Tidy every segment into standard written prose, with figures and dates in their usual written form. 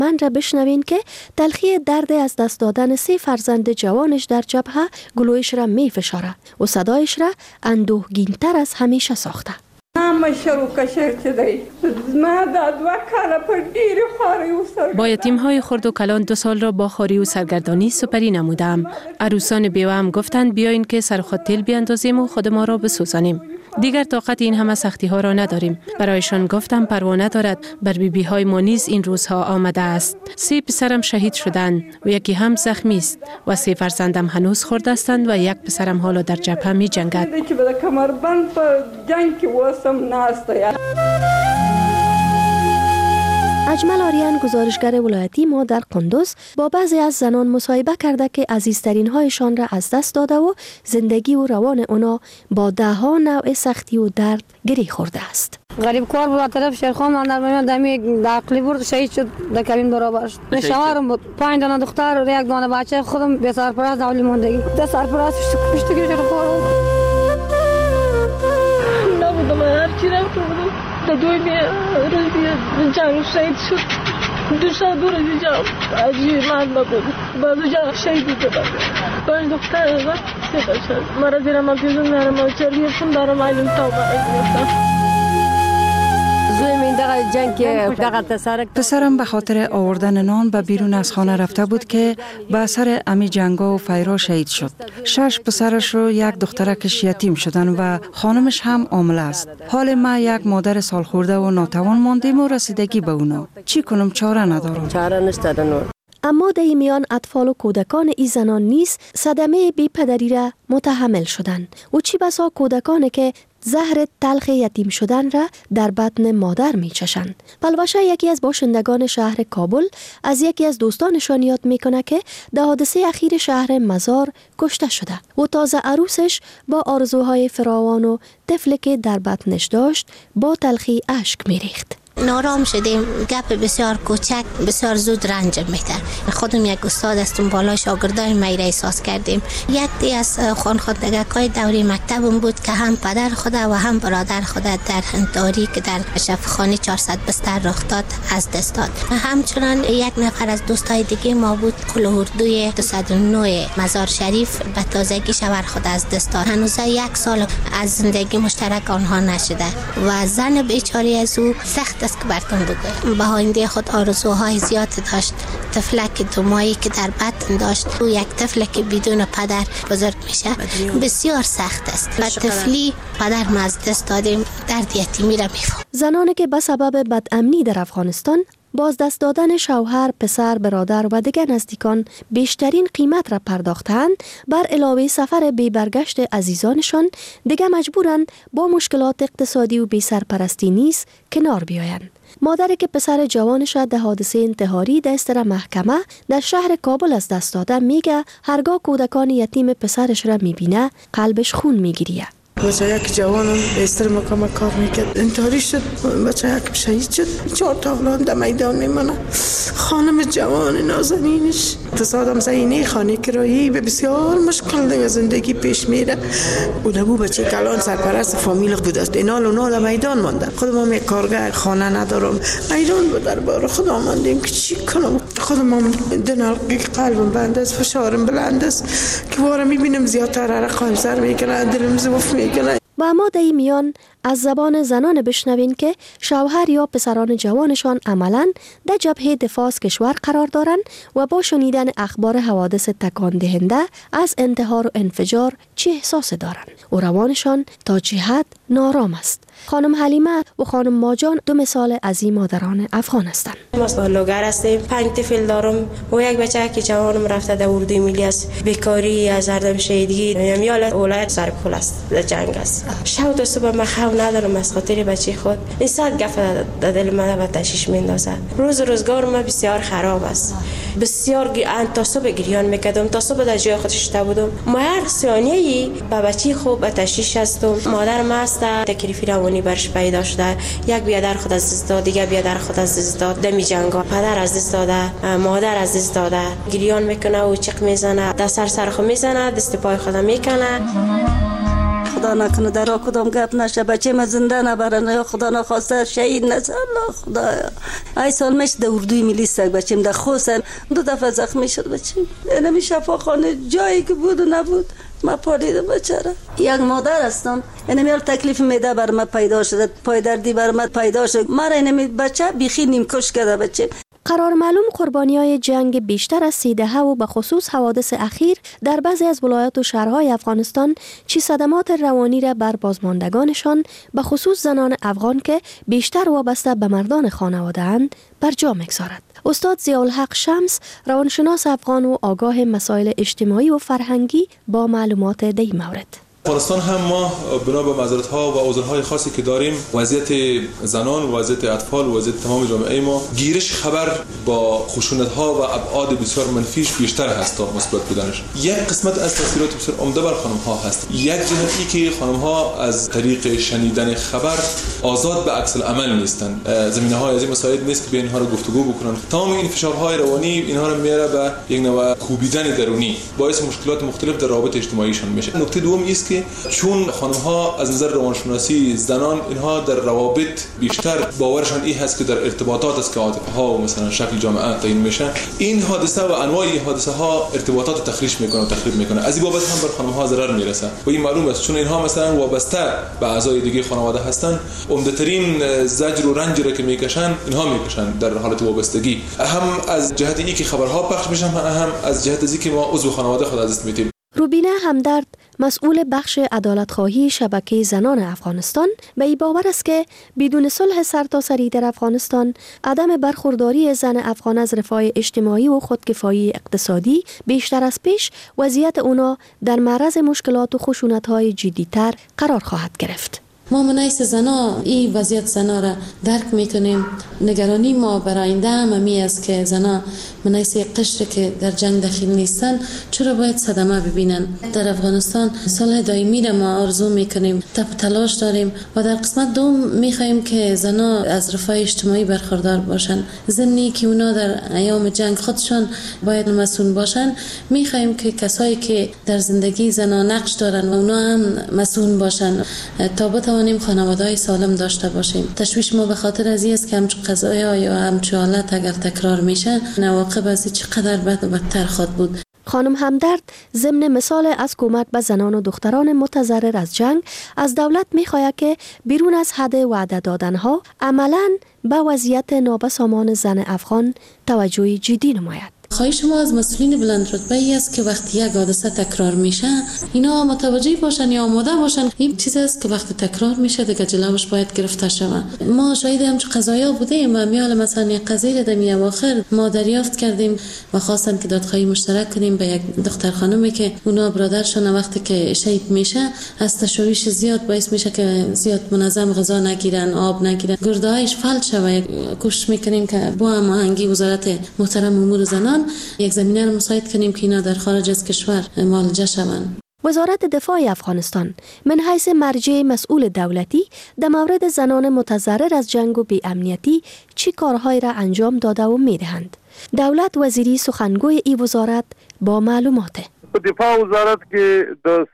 قدرتمند را بشنوین که تلخی درد از دست دادن 3 فرزند جوانش در جبهه گلویش را می فشاره و صدایش را اندوهگین‌تر از همیشه ساخته. با یتیم‌های خرد و کلان 2 سال را با خواری و سرگردانی سپری نمودم. عروسان بیوه هم گفتند بیاین که سر خود تیل بیاندازیم و خود ما را بسوزانیم. دیگر طاقت این همه سختی ها را نداریم. برایشان گفتم پروا ندارد، بر بیبی های ما نیز این روزها آمده است. 3 پسرم شهید شدند و یکی هم زخمی است و 3 فرزندم هنوز خرد هستند و 1 پسرم حالا در جبهه می جنگد. اجمل آریان گزارشگر ولایتی ما در قندوز با بعضی از زنان مصاحبه کرده که عزیزترین هایشان را از دست داده و زندگی و روان اونا با 10 نوع سختی و درد گری خورده است. غریب کار بود طرف شیرخان من در میان دمی عقلی برد شهید شد در کابین برابر شد. شوهرم بود 5 دانه دختر و 1 دانه بچه خودم به سرپرست اولی ماندگی. ده سرپرست کشته گیر خورد. نبودم هر چی رفت بودم. دوی جنگ شهید شد. 2 روز جنگ عجیب مرد بود. بعد جنگ شهید شد. 5 دختر و 3 بچه. مرا زیر ما پیزون میارم و چرگیفتم دارم ایلون تاو برگیفتم. پسرم به خاطر آوردن نان به بیرون از خانه رفته بود که به اثر امی جنگا و فیرا شهید شد. 6 پسرش رو 1 دخترکش یتیم شدن و خانمش هم عامله است. حال ما 1 مادر سالخورده و ناتوان ماندیم و رسیدگی به اونا. چی کنم چاره ندارم. چاره نشد. اما در میان اطفال و کودکان این زنان نیز صدمه بی پدری را متحمل شدند و چی بسا کودکانی که زهر تلخ یتیم شدن را در بطن مادر می چشند. پلوشه یکی از باشندگان شهر کابل از یکی از دوستانشان یاد می کنه که در حادثه اخیر شهر مزار کشته شده و تازه عروسش با آرزوهای فراوان و طفلی که در بطنش داشت با تلخی اشک می ریخت. نارام شدیم، گپ بسیار کوچک بسیار زود رنجم می‌ده. خودم یک استاد هستم، بالا شاگردای می را احساس کردیم. یکی از خانوادگی‌های دوره مکتبم بود که هم پدر خود و هم برادر خود در داری که در شفاخانه 400 بستر رخ داد از دست داد. همچنان 1 نفر از دوستای دیگه ما بود کلهوردوی 209 مزار شریف به تازگی شوهر خود از دست داد. هنوز 1 سال از زندگی مشترک آنها نشده و زن بیچاره از او سخت است که براتون بگویم. به آینده خود آرزوهای زیاد داشت. طفلک 2 ماهی که در بطن داشت و 1 طفلک بدون پدر بزرگ میشه بسیار سخت است. و طفلی پدر ما از دست دادیم، درد یتیمی را میفهم. زنانی که به سبب بدامنی در افغانستان باز دست دادن شوهر، پسر، برادر و دیگر نزدیکان بیشترین قیمت را پرداختند، بر علاوه سفر بی برگشت عزیزانشان دیگر مجبورند با مشکلات اقتصادی و بی سرپرستی نیز کنار بیایند. مادری که پسر جوانش در حادثه انتحاری دستر محکمه در شهر کابل از دست داده میگه هرگاه کودکان یتیم پسرش را میبینه قلبش خون میگیریه. بچه یک جوانم استر مکامه کار میکرد، انتحاری شد، بچه یک شهید شد. 4 تا اولاد در میدان میمانه. خانم جوان نازنینش تصادم زینه خانه کرایی به بسیار مشکل دیگه زندگی پیش میره. او بچه کلان سرپرست فامیل بود است. اینال و نال میدان مانده. خودم هم یک کارگاه خانه ندارم. میدان بود درباره خدا ماندیم که چی کنم. خودم هم دنالقی قلبم بند است، فشارم بلند است که واره میبینم زیادتر عرق سر میکنه، دلم ضعف میکنه. و اما در این میان از زبان زنان بشنوین که شوهر یا پسران جوانشان عملاً در جبهه دفاع از کشور قرار دارند و با شنیدن اخبار حوادث تکان دهنده از انتحار و انفجار چه احساس دارند و روانشان تا چه حد نارام است. خانم حلیمه و خانم ماجان 2 مثال از این مادران افغان هستند. ما سالوگر هستیم، 5 طفل دارم و 1 بچه که جوانم رفته در اردوی ملی است. بیکاری از هردم شهیدگی میال ولایت سرپل است، در جنگ است. شب تا صبح من خواب ندارم از خاطر بچه خود. این ساعت گفت در دل من و تشویش میندازه. روزگار ما بسیار خراب است. بسیار تا صبح گریان میکردم، تا صبح در جای خود شده بودم. ما هر ثانیه‌ای با بچه خوب تشویش هستم. مادرم است تکلیفی روانی برش پیدا شده. 1 بیادر خود از دست داد، دیگه بیادر خود از دست داد. دمی جنگا پدر از دست داده، مادر از دست داده. گریان میکنه و چق میزنه، دست سر خود میزنه، دست پای خود میکنه. خدا نکنه در کدام گپ نشه بچه ما زنده نبرن یا خدا نخواسته شهید نشه الله خدایا. ای سال میشه در اردوی ملی سگ بچیم در خوستن 2 دفعه زخمی شد بچیم. اینمی شفاخانه جایی که بود و نبود ما پالیدم بچره. یک مادر هستم. اینمی تکلیف میده بر ما پیدا شده. پایدردی بر ما پیدا شد. مرا اینمی بچه بیخی نیمکش کرده بچه. قرار معلوم قربانی‌های جنگ بیشتر از 3 دهه و به خصوص حوادث اخیر در بعضی از ولایات و شهرهای افغانستان چی صدمات روانی را بر بازماندگانشان به خصوص زنان افغان که بیشتر وابسته به مردان خانواده اند بر جا می‌گذارد. استاد ضیاءالحق شمس روانشناس افغان و آگاه مسائل اجتماعی و فرهنگی با معلومات در این مورد. افغانستان هم ما بنا به معذرت‌ها و عذرهای خاصی که داریم وضعیت زنان، وضعیت اطفال، وضعیت تمام جامعه ما گیرش خبر با خشونت‌ها و ابعاد بسیار منفیش بیشتر هست تا مثبت بودنش. یک قسمت از تاثیرات بسیار عمده بر خانم‌ها هست. یک جهتی که خانم‌ها از طریق شنیدن خبر آزاد به عکس العمل نیستند. زمینه‌های از این مسائل نیست که به اینها رو گفتگو بکنن. تمام این فشارهای روانی اینها رو میاره به یک نوع کوبیدن درونی، باعث مشکلات مختلف در روابط اجتماعیشان میشه. نکته دوم است که چون خانم‌ها از نظر روانشناسی زنان اینها در روابط بیشتر باورشان این هست که در ارتباطات است که عاطفه‌ها و مثلا شکل جامعه تعیین میشه، این حادثه و انواع این حادثه ها ارتباطات تخریش میکنه و تخریب میکنه. از این بابت هم بر خانم‌ها ضرر میرسه و این معلوم است چون اینها مثلا وابسته به اعضای دیگه خانواده هستند، عمده‌ترین زجر و رنج را که میکشن اینها میکشن در حالت وابستگی، هم از جهت اینکه که خبرها پخش میشن، هم از جهت اینکه ما عضو خانواده خود از دست میدیم. روبینه همدرد مسئول بخش عدالت‌خواهی شبکه زنان افغانستان به این باور است که بدون صلح سرتاسری در افغانستان عدم برخورداری زن افغان از رفاه اجتماعی و خودکفایی اقتصادی بیشتر از پیش وضعیت اونا در معرض مشکلات و خشونت‌های جدی‌تر قرار خواهد گرفت. ما منایس زنا این وضعیت زنا را درک میکنیم. نگرانی ما برای آینده همی است که زنا منایس قشر که در جنگ دخیل نیستن چرا باید صدمه ببینن. در افغانستان صلح دائمی را ما آرزو میکنیم، تلاش داریم و در قسمت دوم میخواهیم که زنا از رفاه اجتماعی برخوردار باشن. زنی که اونا در ایام جنگ خودشان باید مسئول باشن، میخواهیم که کسایی که در زندگی زنا نقش دارن و اونا هم مسئول باشن تا بتوانیم خانواده‌های سالم داشته باشیم. تشویش ما به خاطر از این است که همچون قضایا یا همچون حالت اگر تکرار میشه عواقب از چقدر بد و بدتر خواهد بود. خانم همدرد ضمن مثال از کمک به زنان و دختران متضرر از جنگ از دولت می‌خواهد که بیرون از حد وعده دادنها عملاً به وضعیت نابسامان زن افغان توجه جدی نماید. خواهش ما از مسئولین بلند رتبه ای است که وقتی یک حادثه تکرار میشه اینا متوجه باشن یا آماده باشن. این چیز است که وقتی تکرار میشه دیگه جلوش باید گرفته شود. ما شاهد همچون قضایا بودیم و میال مثلا یک قضیه در می اواخر ما دریافت کردیم و خواستن که دادخواهی مشترک کنیم به یک دختر خانمی که اونا برادرشون وقتی که شهید میشه از تشویش زیاد باعث میشه که زیاد منظم غذا نگیرن، آب نگیرن، گردهایش فلج شود. کوشش میکنیم که با هماهنگی وزارت محترم امور زنان یک زمینه رو مساعد کنیم که اینا در خارج از کشور معالجه شوند. وزارت دفاع افغانستان من حیث مرجع مسئول دولتی در مورد زنان متضرر از جنگ و بی‌امنیتی چی کارهایی را انجام داده و می‌دهند؟ دولت وزیری سخنگوی این وزارت با معلومات دفاع وزارت که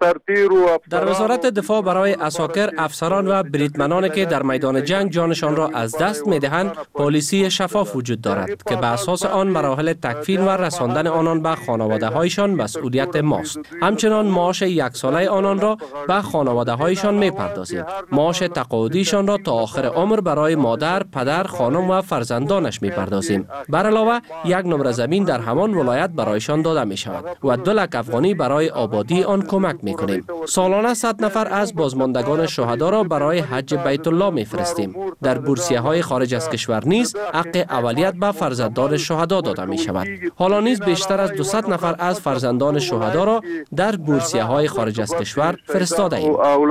در وزارت دفاع برای اساکر، افسران و بریدمنانی که در میدان جنگ جانشان را از دست می‌دهند پالیسی شفاف وجود دارد که بر اساس آن مراحل تکفین و رساندن آنان به خانواده‌هایشان مسئولیت ماست. همچنان معاش یک ساله آنان را به خانواده‌هایشان می‌پردازیم. معاش تقاعدیشان را تا آخر عمر برای مادر، پدر، خانم و فرزندانش می‌پردازیم. بر علاوه یک نمره زمین در همان ولایت برایشان داده می‌شود و 2 لک افغانی برای آبادی آن کمک میکنیم. سالانه 100 نفر از بازماندگان شهدا را برای حج بیت الله میفرستیم. در بورسیه های خارج از کشور نیز حق اولیت به فرزندان شهدا داده می شود. حالا نیز بیشتر از 200 نفر از فرزندان شهدا را در بورسیه های خارج از کشور فرستاده ایم.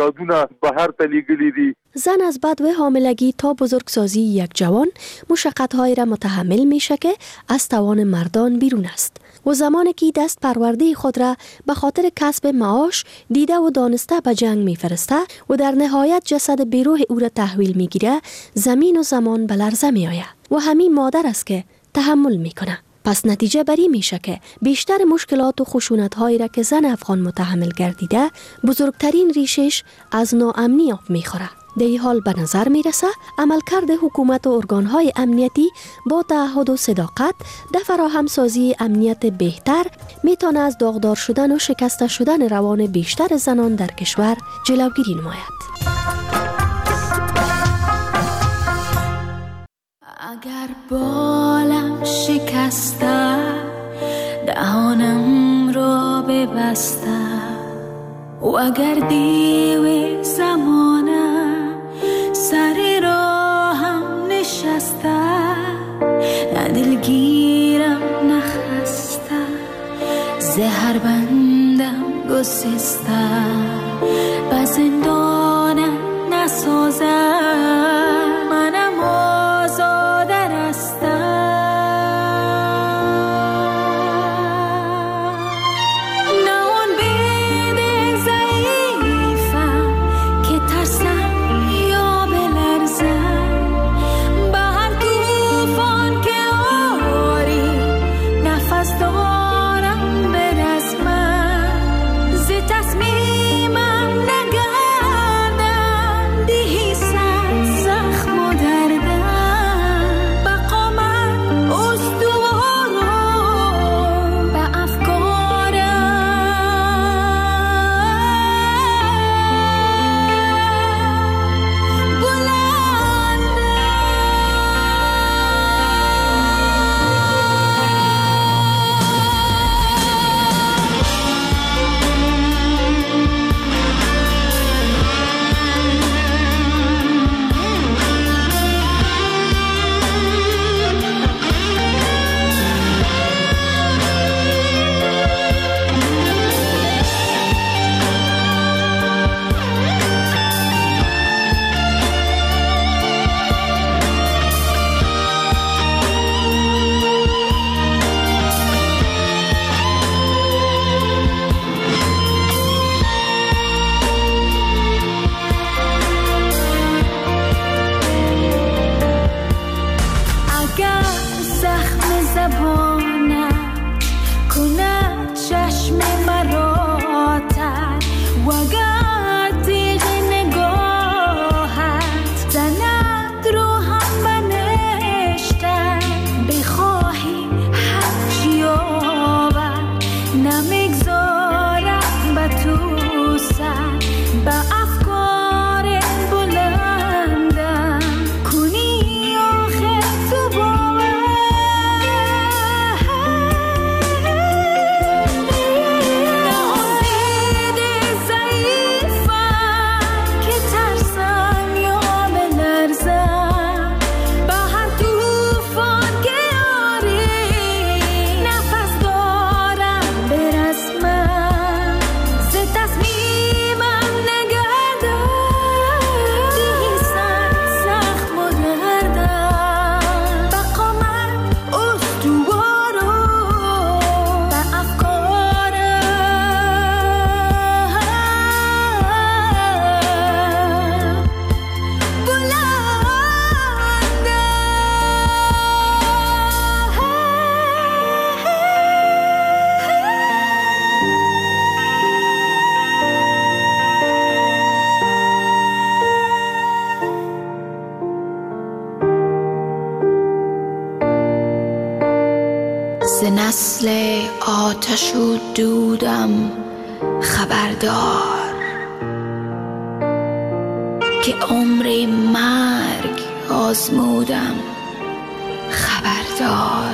زن از بدو حاملگی تا بزرگسازی یک جوان مشقت‌هایی را متحمل میشه که از توان مردان بیرون است. و زمانی که دست پرورده خود را به خاطر کسب معاش دیده و دانسته به جنگ میفرسته و در نهایت جسد بیروح او را تحویل میگیره، زمین و زمان به لرزه میآید و همین مادر است که تحمل میکنه. پس نتیجه بری میشه که بیشتر مشکلات و خشونت‌هایی را که زن افغان متحمل گردیده بزرگترین ریشش از ناامنی آب میخوره. در این حال به نظر میرسه عملکرد حکومت و ارگانهای امنیتی با تعهد و صداقت در فراهمسازی امنیت بهتر میتونه از داغدار شدن و شکسته شدن روان بیشتر زنان در کشور جلوگیری نماید. اگر بالم شکسته دهانم را ببسته و اگر دیو زمانه سر راهم نشسته نه دلگیرم نخسته زهر بندم گسسته به زندانم نسازه منم آزاده رسته ز نسل آتش و دودم خبردار که عمر مرگ آزمودم خبردار.